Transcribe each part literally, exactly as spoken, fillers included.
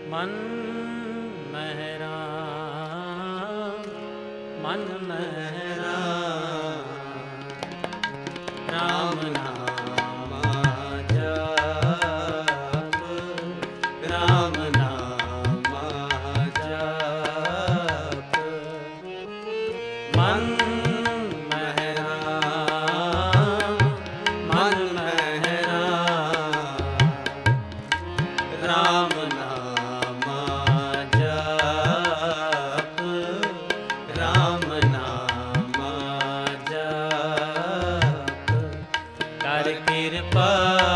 ਮਨ ਮਹਿਰਾ ਮਨ ਮਹਿਰਾ ਰਾਮ ਨਾਮ ਜਪ ਰਾਮ ਨਾਮ ਜਪ ਮਨ ਮਹਿਰਾ ਮਨ ਮਹਿਰਾ ਰਾਮ ਨਾਮ ਜਪ ਰਾਮ ਨਾਮ ਜਪ ਕਰ ਕਿਰਪਾ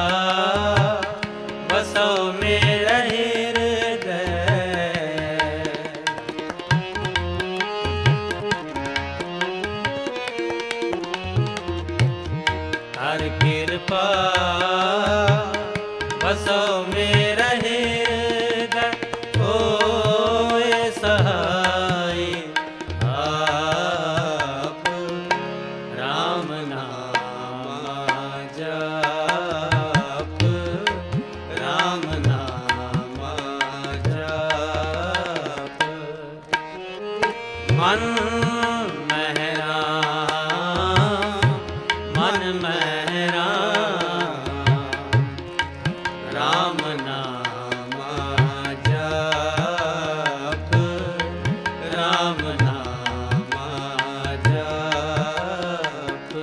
ਬਸੋ ਮੇਰਾ ਹਿਰਦੈ ਕਰ ਕਿਰਪਾ ਬਸੋ ਮੇਰਾ ਹਿਰਦੈ ਹੋਏ ਸਹਾਈ ਆਪ ਰਾਮ ਨਾਮ ਜਪ ਰਾਮ ਨਾਮ ਜਪ ਮਨ ਮਹਿਰਾ ਮਨ ਮਹਿਰਾ ਰਾਮ ਨਾਮ ਜਪ ਰਾਮ ਨਾਮ ਜਪ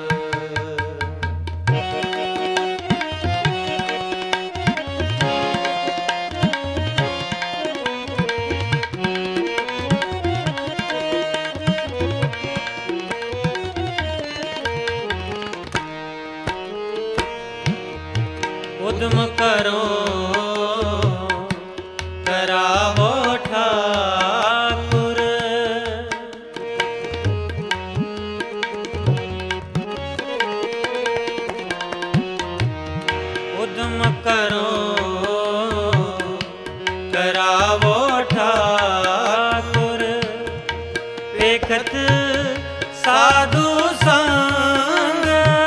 ਉਦਮ ਕਰੋ ਕਰਾਵੋ ਠਾਕੁਰ ਉਦਮ ਕਰੋ ਕਰਾਵੋ ਠਾਕੁਰ ਵੇਖਤ ਸਾਧੂ ਸੰਗ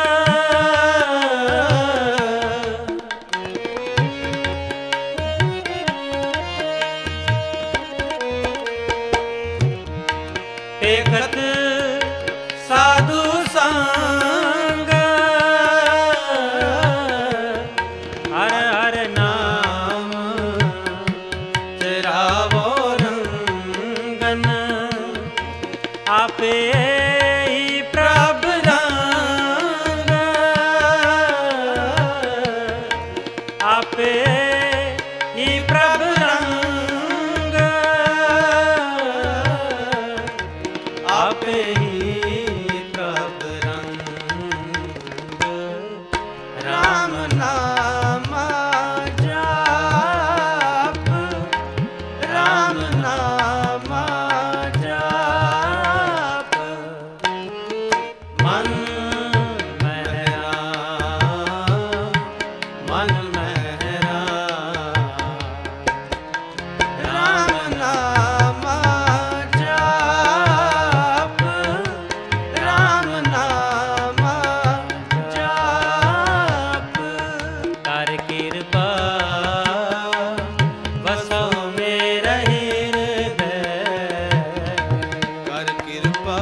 ਵੇਖਤ ਸਾਧੂ ਸੰਗ ਹਰ ਹਰ ਨਾਮ ਚਰਾਵੋ ਰੰਗਨ ਆਪੇ ਹੀ ਪ੍ਰਭ ਰੰਗ ਆਪੇ ਹੀ ਪ੍ਰਭ ਰੰਗ ਆਪੇ ਹੀ ਪ੍ਰਭ ਰੰਗ ਰਾਮ ਨਾਮ ਜਪ ਰਾਮ ਨਾਮ ਜਪ ਮਨ ਮਹਿਰਾ ਮਨ ਮਹਿਰਾ ਰਾਮ ਨਾਮ ਜਪ ਰਾਮ ਨਾਮ ਜਪ ਕਰ ਕਿਰਪਾ ਵਸੋ ਮੇਰਾ ਹਿਰਦੈ ਕਰ ਕਿਰਪਾ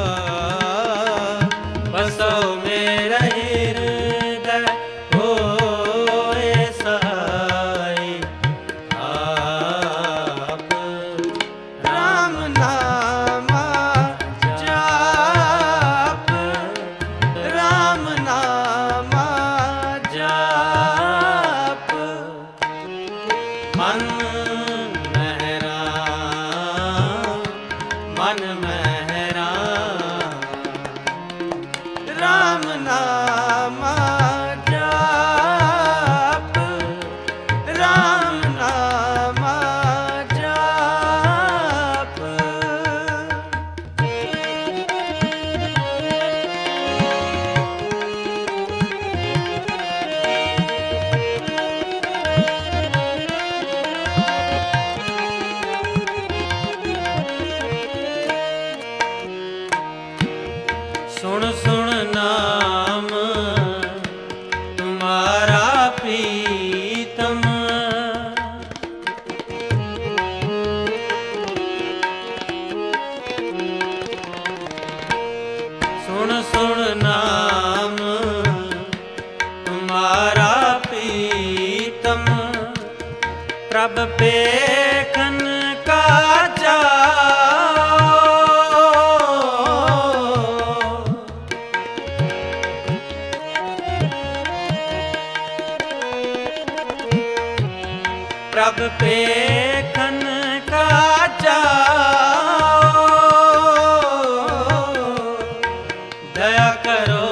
ਵਸੋ ਮੇਰਾ ਹਿਰਦੈ ਹੋਏ ਸਹਾਈ ਆਪ ਰਾਮ ਨਾਮ ਜਪ ਰਾਮ ਨਾਮ ਜਪ ਮਨ ਮਹਿਰਾ ਮਨ ਮਹਿਰਾ ਰਾਮ ਨਾਮ ਜਪ ਰਾਮ ਨਾਮ ਜਪ ਪ੍ਰਭ ਪੇਖਨ ਕਾ ਚਾਓ, ਪ੍ਰਭ ਪੇਖਨ ਕਾ ਚਾਓ, ਦਇਆ ਕਰੋ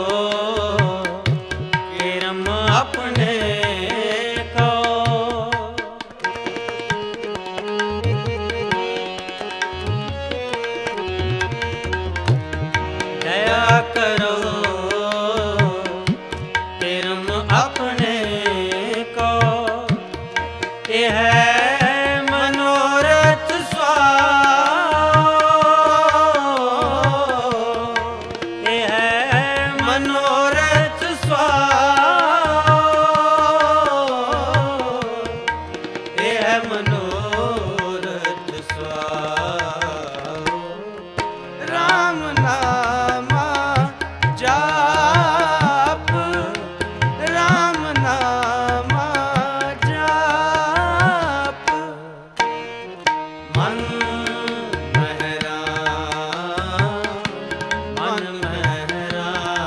ਕਰਮ ਆਪਣੇ ਕੋ, ਦਇਆ ਕਰੋ ਕਰਮ ਆਪਣੇ ਕੋ, ਇਹ ਹੈ ਮਨੋਰਥ ਸੁਆਓ, ਇਹ ਹੈ ਮਨੋਰਥ ਸੁਆਓ, ਇਹ ਹੈ ਮਨੋਰਥ ਸੁਆਓ, ਰਾਮ ਨਾਮਾ ਜਾਪ, ਰਾਮ ਨਾਮਾ ਜਾਪ, ਮਨ ਮਹਿਰਾ ਮਨ ਮਹਿਰਾ,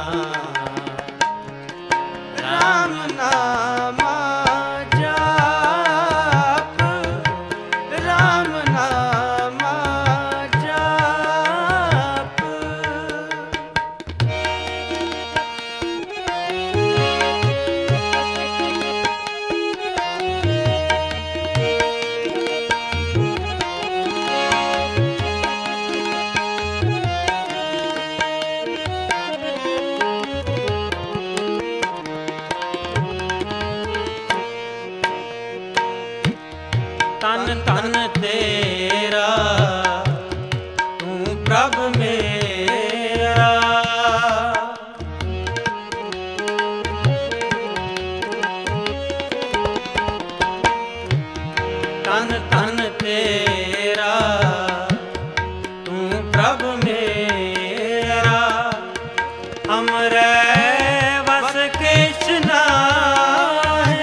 ਰਾਮ ਨਾਮਾ ਜਾਪ, ਰਾਮ ਨਾਮਾ ਜਾਪ। ਤਨ ਤਨ ਤੇਰਾ ਤੂੰ ਪ੍ਰਭ ਮੇਰਾ, ਤਨ ਤਨ ਤੇਰਾ ਤੂੰ ਪ੍ਰਭ ਮੇਰਾ, ਹਮਰੇ ਵਸ ਕਿਛ ਨਾਹੀਂ,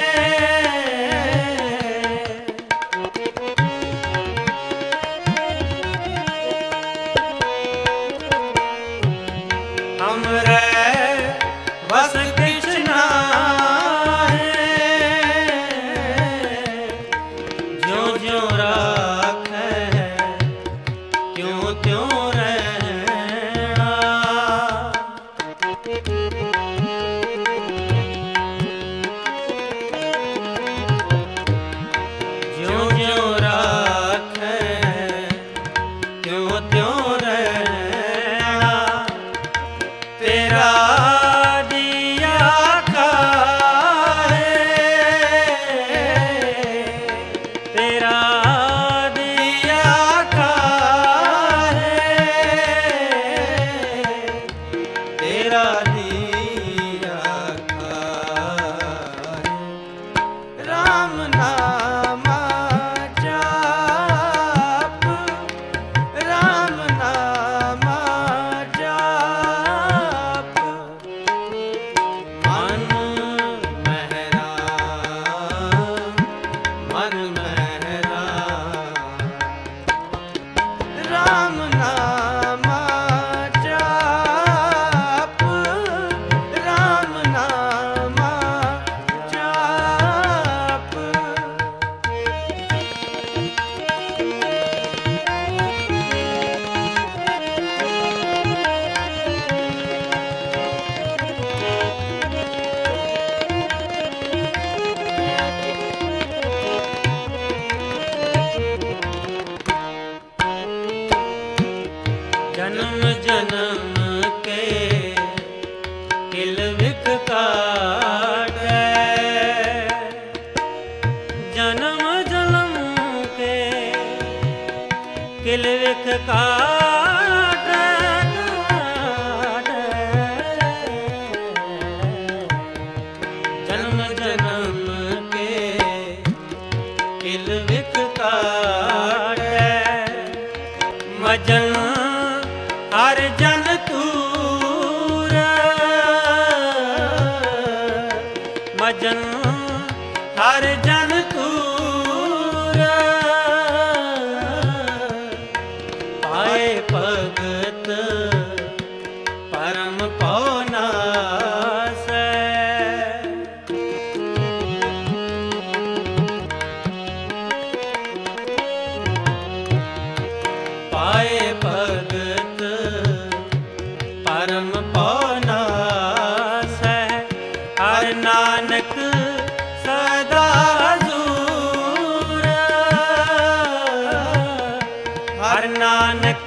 हमरे बस किछ नाहीं, ज्यों ज्यों राखै त्यों त्यों रहना, ज्यों ज्यों राखै त्यों त्यों रहना, तेरा दिया काहे, तेरा दिया काहे, तेरा दिया काहे, राम नामा जाप, राम नामा जाप, मन महरा मन महरा, राम नामा जाप, राम नामा जाप। जन्म जन्म के किल विख काटै, जन्म जन्म के किल विख काटै, काटै, जन्म जन्म के किल विख काटै, मजन हर जन तूर, मजन हर जन तूर, ਹਰ ਨਾਨਕ